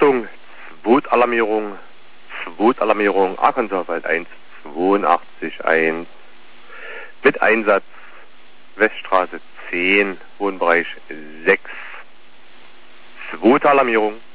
Achtung, Zwutalarmierung, Arkansaswald 1, 82.1. Mit Einsatz Weststraße 10, Wohnbereich 6. Zwutalarmierung.